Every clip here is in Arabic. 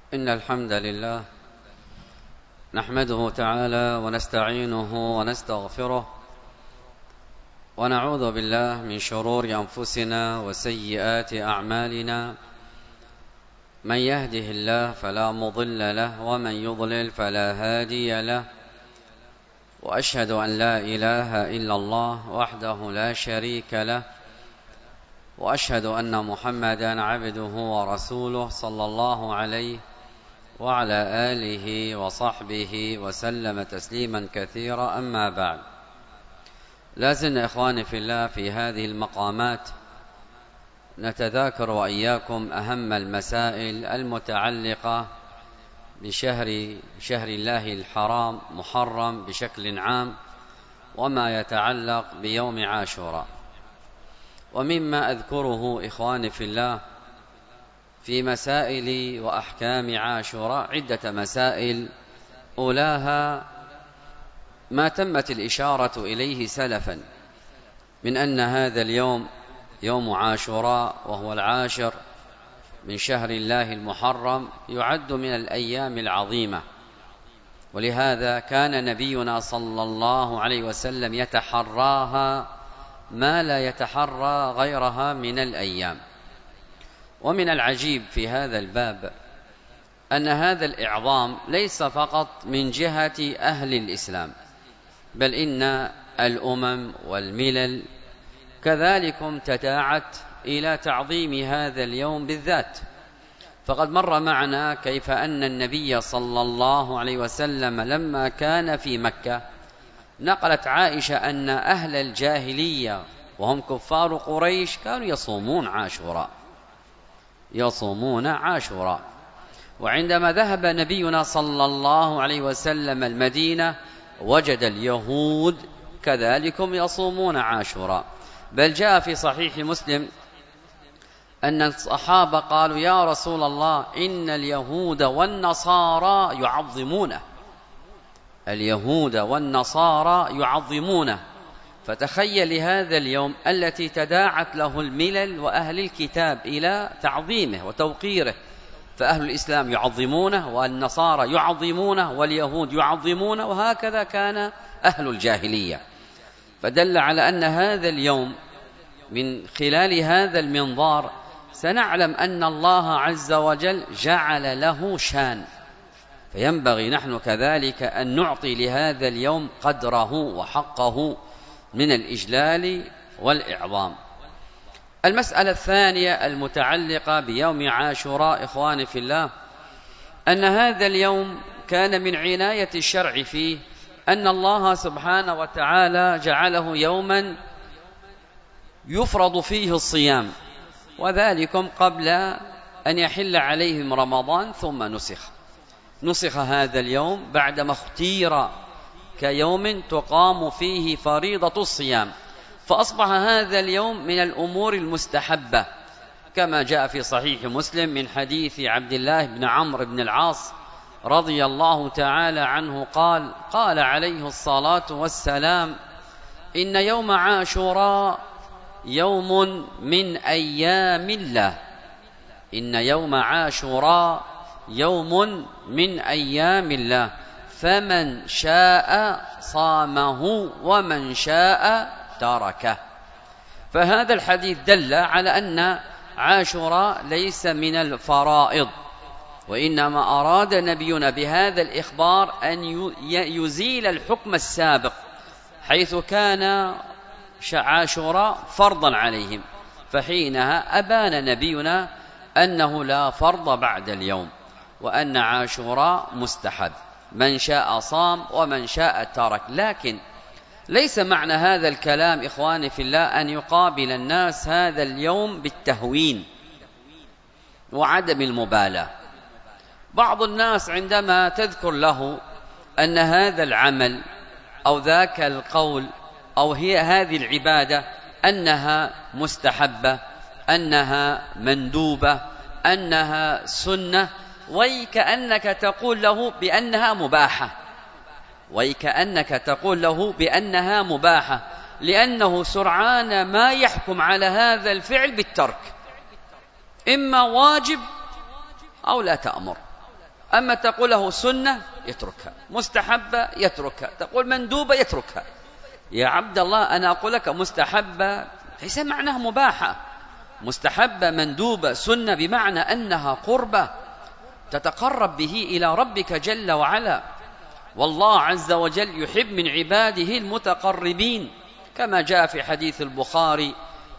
إن الحمد لله نحمده تعالى ونستعينه ونستغفره ونعوذ بالله من شرور أنفسنا وسيئات أعمالنا. من يهده الله فلا مضل له ومن يضلل فلا هادي له، وأشهد أن لا إله إلا الله وحده لا شريك له، وأشهد أن محمدا عبده ورسوله صلى الله عليه وعلى آله وصحبه وسلم تسليما كثيرا. أما بعد، لازلنا إخواني في الله في هذه المقامات نتذاكر وإياكم أهم المسائل المتعلقة بشهر الله الحرام محرم بشكل عام، وما يتعلق بيوم عاشوراء. ومما أذكره إخواني في الله في مسائل وأحكام عاشوراء عدة مسائل، أولاها ما تمت الإشارة إليه سلفا من أن هذا اليوم يوم عاشوراء وهو العاشر من شهر الله المحرم يعد من الأيام العظيمة، ولهذا كان نبينا صلى الله عليه وسلم يتحراها ما لا يتحرى غيرها من الأيام. ومن العجيب في هذا الباب أن هذا الإعظام ليس فقط من جهة أهل الإسلام، بل إن الأمم والملل كذلكم تداعت إلى تعظيم هذا اليوم بالذات. فقد مر معنا كيف أن النبي صلى الله عليه وسلم لما كان في مكة نقلت عائشة أن أهل الجاهلية وهم كفار قريش كانوا يصومون عاشوراء. وعندما ذهب نبينا صلى الله عليه وسلم المدينة وجد اليهود كذلكم يصومون عاشوراء، بل جاء في صحيح مسلم أن الصحابة قالوا: يا رسول الله، إن اليهود والنصارى يعظمونه. فتخيل هذا اليوم التي تداعت له الملل وأهل الكتاب إلى تعظيمه وتوقيره، فأهل الإسلام يعظمونه والنصارى يعظمونه واليهود يعظمونه، وهكذا كان أهل الجاهلية. فدل على أن هذا اليوم من خلال هذا المنظار سنعلم أن الله عز وجل جعل له شان، فينبغي نحن كذلك أن نعطي لهذا اليوم قدره وحقه من الإجلال والإعظام. المسألة الثانية المتعلقة بيوم عاشوراء إخواني في الله، أن هذا اليوم كان من عناية الشرع فيه أن الله سبحانه وتعالى جعله يوما يفرض فيه الصيام، وذلكم قبل أن يحل عليهم رمضان، ثم نسخ هذا اليوم بعدما اختير كيوم تقام فيه فريضة الصيام، فأصبح هذا اليوم من الأمور المستحبة، كما جاء في صحيح مسلم من حديث عبد الله بن عمرو بن العاص رضي الله تعالى عنه قال عليه الصلاة والسلام: إن يوم عاشوراء يوم من أيام الله. إن يوم عاشوراء يوم من أيام الله، فمن شاء صامه ومن شاء تركه. فهذا الحديث دل على أن عاشوراء ليس من الفرائض، وإنما أراد نبينا بهذا الإخبار أن يزيل الحكم السابق، حيث كان عاشوراء فرضا عليهم، فحينها أبان نبينا أنه لا فرض بعد اليوم، وأن عاشوراء مستحب، من شاء صام ومن شاء ترك. لكن ليس معنى هذا الكلام إخواني في الله أن يقابل الناس هذا اليوم بالتهوين وعدم المبالاة. بعض الناس عندما تذكر له أن هذا العمل أو ذاك القول أو هي هذه العبادة أنها مستحبة، أنها مندوبة، أنها سنة، ويكأنك تقول له بأنها مباحة، لأنه سرعان ما يحكم على هذا الفعل بالترك، إما واجب أو لا تأمر. أما تقول له سنة يتركها، مستحبة يتركها، تقول مندوبة يتركها. يا عبد الله أنا أقول لك مستحبة ليس معناها مباحة، مستحبة مندوبة سنة بمعنى أنها قربة تتقرب به إلى ربك جل وعلا، والله عز وجل يحب من عباده المتقربين، كما جاء في حديث البخاري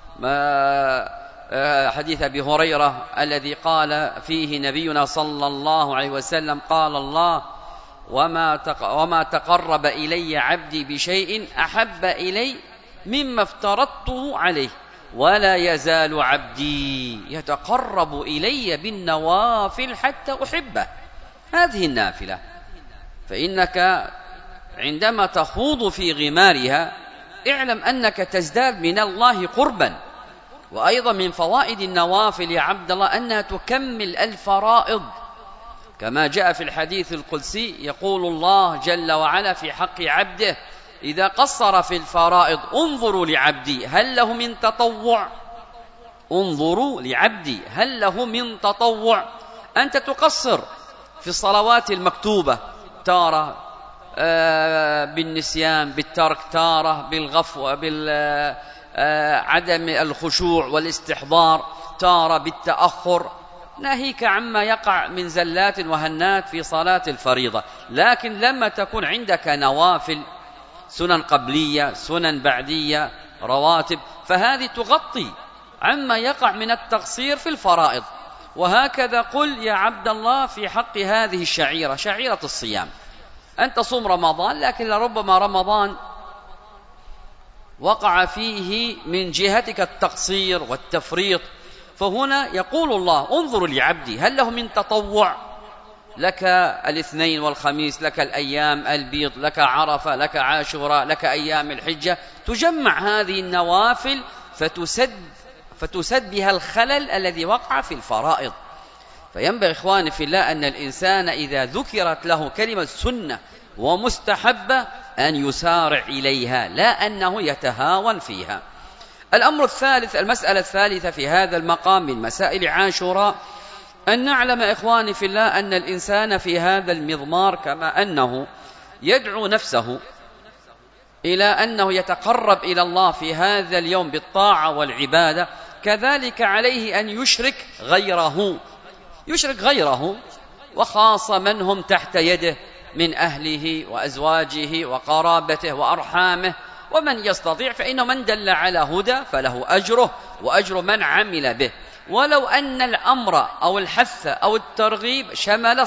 حديث أبي هريرة الذي قال فيه نبينا صلى الله عليه وسلم قال الله وما تقرب إلي عبدي بشيء أحب إلي مما افترضته عليه ولا يزال عبدي يتقرب إلي بالنوافل حتى أحبه. هذه النافلة، فإنك عندما تخوض في غمارها اعلم أنك تزداد من الله قربا. وأيضا من فوائد النوافل يا عبد الله أنها تكمل الفرائض، كما جاء في الحديث القدسي يقول الله جل وعلا في حق عبده إذا قصر في الفرائض انظروا لعبدي هل له من تطوع، انظروا لعبدي هل له من تطوع. أنت تقصر في الصلوات المكتوبة تارة بالنسيان بالترك، تارة بالغفوة عدم الخشوع والاستحضار، تارة بالتأخر، ناهيك عما يقع من زلات وهنات في صلاة الفريضة. لكن لما تكون عندك نوافل سنن قبلية سنن بعدية رواتب فهذه تغطي عما يقع من التقصير في الفرائض. وهكذا قل يا عبد الله في حق هذه الشعيرة شعيرة الصيام، أن تصوم رمضان، لكن لربما رمضان وقع فيه من جهتك التقصير والتفريط، فهنا يقول الله انظروا لعبدي هل له من تطوع، لك الاثنين والخميس، لك الأيام البيض، لك عرفة، لك عاشوراء، لك أيام الحجة، تجمع هذه النوافل فتسد بها الخلل الذي وقع في الفرائض. فينبغي إخواني في الله أن الإنسان إذا ذكرت له كلمة سنة ومستحبة أن يسارع إليها، لا أنه يتهاون فيها. الأمر الثالث، المسألة الثالثة في هذا المقام من مسائل عاشوراء، أن نعلم إخواني في الله أن الإنسان في هذا المضمار كما أنه يدعو نفسه إلى أنه يتقرب إلى الله في هذا اليوم بالطاعة والعبادة، كذلك عليه أن يشرك غيره وخاصة من هم تحت يده من أهله وأزواجه وقرابته وأرحامه، ومن يستطيع فإنه من دل على هدى فله أجره وأجر من عمل به، ولو أن الأمر أو الحث أو الترغيب شمل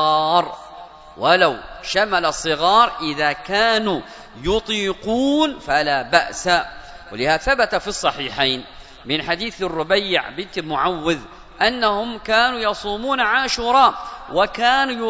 الصغار إذا كانوا يطيقون فلا بأس. ولهذا ثبت في الصحيحين من حديث الربيع بنت معوذ أنهم كانوا يصومون عاشوراء وكانوا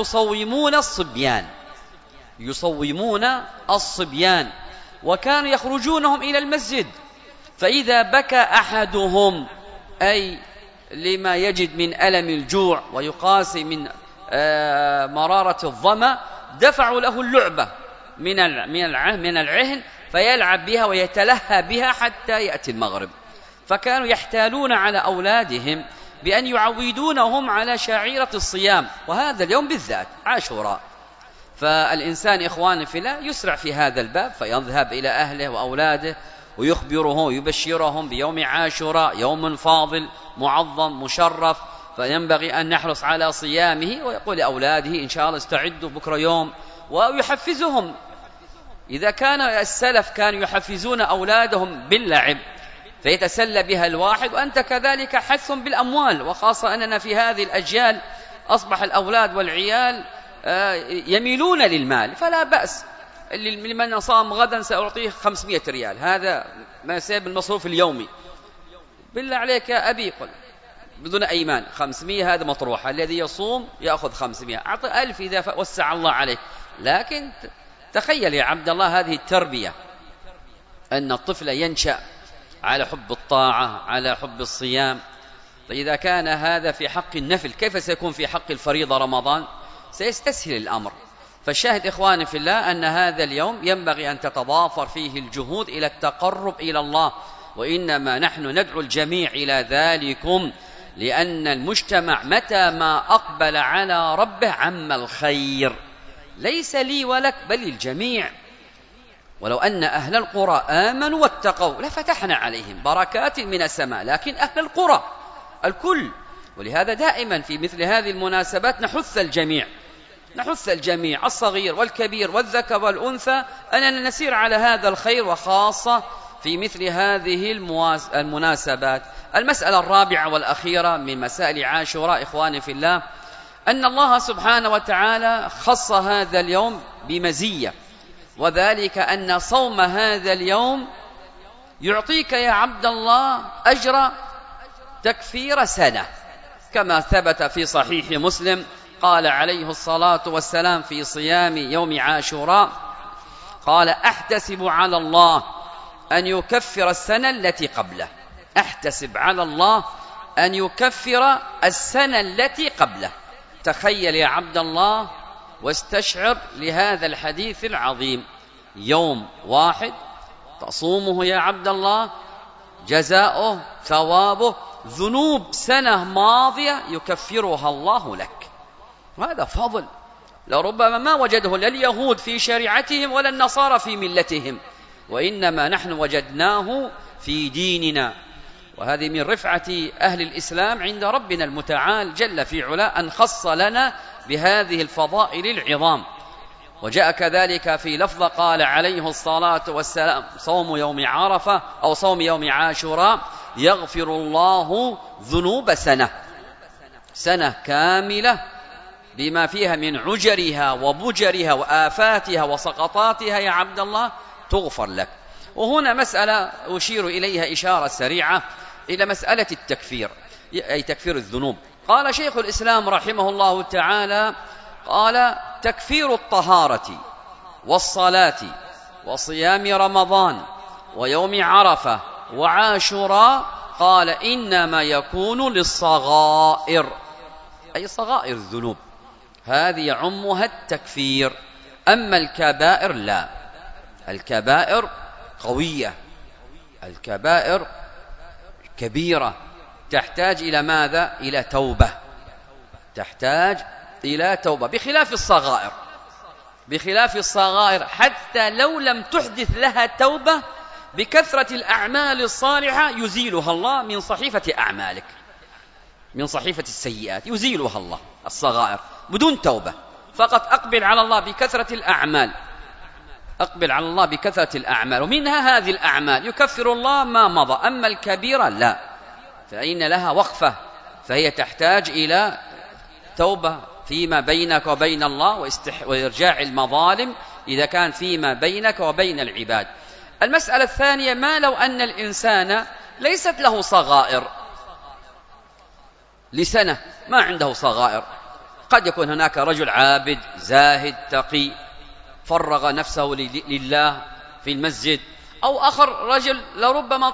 يصومون الصبيان وكانوا يخرجونهم إلى المسجد، فإذا بكى أحدهم أي لما يجد من ألم الجوع ويقاسي من مرارة الظمأ دفعوا له اللعبة من العهن فيلعب بها ويتلهى بها حتى يأتي المغرب. فكانوا يحتالون على أولادهم بأن يعودونهم على شعيرة الصيام، وهذا اليوم بالذات عاشوراء. فالإنسان إخواني في الله يسرع في هذا الباب فيذهب إلى أهله وأولاده ويبشرهم بيوم عاشوراء، يوم فاضل معظم مشرف، فينبغي أن نحرص على صيامه، ويقول لأولاده إن شاء الله استعدوا بكرة يوم، ويحفزهم. إذا كان السلف كانوا يحفزون أولادهم باللعب فيتسلى بها الواحد، وأنت كذلك حث بالأموال، وخاصة أننا في هذه الأجيال أصبح الأولاد والعيال يميلون للمال، فلا بأس. لمن صام غدا سأعطيه 500 ريال، هذا ما يسبب المصروف اليومي، بالله عليك يا أبي قل بدون أيمان 500 هذا مطروح، الذي يصوم يأخذ 500، أعطي 1000 إذا وسع الله عليك. لكن تخيل يا عبد الله هذه التربية، أن الطفل ينشأ على حب الطاعة على حب الصيام، فإذا كان هذا في حق النفل كيف سيكون في حق الفريضة رمضان؟ سيستسهل الأمر. فالشاهد إخواني في الله أن هذا اليوم ينبغي أن تتضافر فيه الجهود إلى التقرب إلى الله، وإنما نحن ندعو الجميع إلى ذلكم لأن المجتمع متى ما أقبل على ربه عم الخير، ليس لي ولك بل الجميع. ولو أن أهل القرى آمنوا واتقوا لفتحنا عليهم بركات من السماء، لكن أهل القرى الكل. ولهذا دائما في مثل هذه المناسبات نحث الجميع الصغير والكبير والذكر والأنثى أننا نسير على هذا الخير، وخاصة في مثل هذه المناسبات. المسألة الرابعة والأخيرة من مسائل عاشوراء إخواني في الله، أن الله سبحانه وتعالى خص هذا اليوم بمزية، وذلك أن صوم هذا اليوم يعطيك يا عبد الله أجر تكفير سنة، كما ثبت في صحيح مسلم قال عليه الصلاة والسلام في صيام يوم عاشوراء، قال: أحتسب على الله أن يكفر السنة التي قبله، أحتسب على الله أن يكفر السنة التي قبله. تخيل يا عبد الله واستشعر لهذا الحديث العظيم، يوم واحد تصومه يا عبد الله جزاؤه ثوابه ذنوب سنة ماضية يكفرها الله لك. وهذا فضل لربما ما وجده لا اليهود في شريعتهم ولا النصارى في ملتهم، وإنما نحن وجدناه في ديننا. وهذه من رفعة أهل الإسلام عند ربنا المتعال جل في علا أن خص لنا بهذه الفضائل العظام. وجاء كذلك في لفظ قال عليه الصلاة والسلام: صوم يوم عرفة أو صوم يوم عاشوراء يغفر الله ذنوب سنة كاملة بما فيها من عجرها وبجرها وآفاتها وسقطاتها يا عبد الله تغفر لك. وهنا مسألة أشير إليها إشارة سريعة إلى مسألة التكفير، أي تكفير الذنوب. قال شيخ الإسلام رحمه الله تعالى: قال: تكفير الطهارة والصلاة وصيام رمضان ويوم عرفة وعاشوراء، قال: إنما يكون للصغائر، أي صغائر الذنوب، هذه يعمها التكفير. أما الكبائر لا، الكبائر قوية، الكبائر كبيرة، تحتاج إلى ماذا؟ إلى توبة، تحتاج إلى توبة، بخلاف الصغائر حتى لو لم تحدث لها توبة بكثرة الأعمال الصالحة يزيلها الله من صحيفة أعمالك، من صحيفة السيئات يزيلها الله. الصغائر بدون توبة، فقط أقبل على الله بكثرة الأعمال، أقبل على الله بكثرة الأعمال، ومنها هذه الأعمال يكفر الله ما مضى. أما الكبيرة لا، فإن لها وقفة، فهي تحتاج إلى توبة فيما بينك وبين الله وإرجاع المظالم إذا كان فيما بينك وبين العباد. المسألة الثانية: ما لو أن الإنسان ليست له صغائر لسنة، ما عنده صغائر، قد يكون هناك رجل عابد زاهد تقي فرغ نفسه لله في المسجد، أو آخر رجل لربما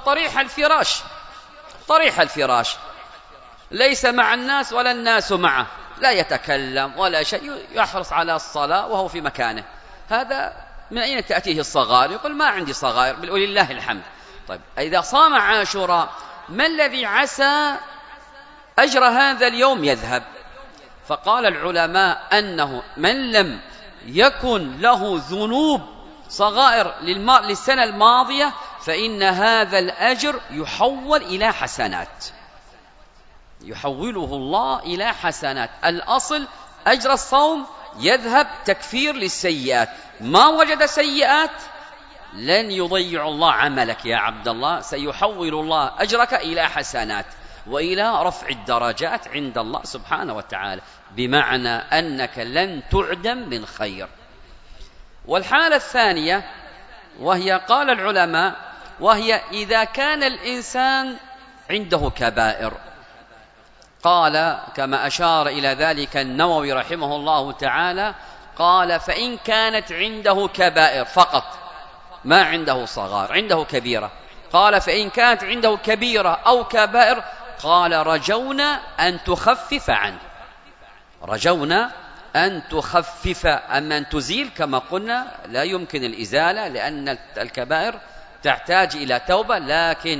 طريح الفراش ليس مع الناس ولا الناس معه، لا يتكلم ولا شيء، يحرص على الصلاة وهو في مكانه، هذا من أين تأتيه الصغائر؟ يقول: ما عندي صغائر، ولله الحمد. طيب إذا صام عاشوراء ما الذي عسى أجر هذا اليوم يذهب؟ فقال العلماء أنه من لم يكن له ذنوب صغائر للسنة الماضية فإن هذا الأجر يحول إلى حسنات، يحوله الله إلى حسنات. الأصل أجر الصوم يذهب تكفير للسيئات، ما وجد سيئات لن يضيع الله عملك يا عبد الله، سيحول الله أجرك إلى حسنات وإلى رفع الدرجات عند الله سبحانه وتعالى، بمعنى أنك لن تعدم من خير. والحالة الثانية وهي قال العلماء وهي إذا كان الإنسان عنده كبائر، قال كما أشار إلى ذلك النووي رحمه الله تعالى، قال: فإن كانت عنده كبائر فقط ما عنده صغار، عنده كبيرة، قال: فإن كانت عنده كبيرة أو كبائر، قال: رجونا أن تخفف عنه، رجونا أن تخفف. أما أن تزيل كما قلنا لا يمكن الإزالة، لأن الكبائر تحتاج إلى توبة، لكن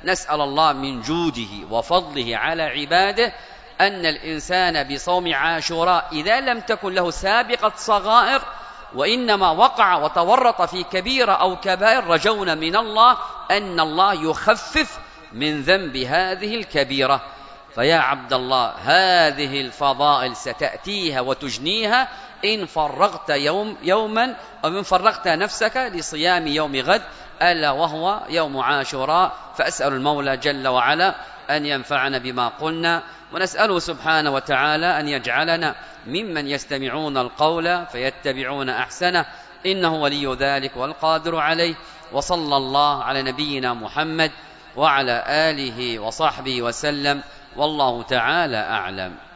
نسأل الله من جوده وفضله على عباده أن الإنسان بصوم عاشوراء إذا لم تكن له سابقة صغائر وإنما وقع وتورط في كبيرة أو كبائر، رجونا من الله أن الله يخفف من ذنب هذه الكبيرة. فيا عبد الله، هذه الفضائل ستأتيها وتجنيها إن فرغت يوما أو إن فرغت نفسك لصيام يوم غد، ألا وهو يوم عاشوراء. فأسأل المولى جل وعلا أن ينفعنا بما قلنا، ونسأله سبحانه وتعالى أن يجعلنا ممن يستمعون القول فيتبعون أحسنه، إنه ولي ذلك والقادر عليه. وصلى الله على نبينا محمد وعلى آله وصحبه وسلم، والله تعالى أعلم.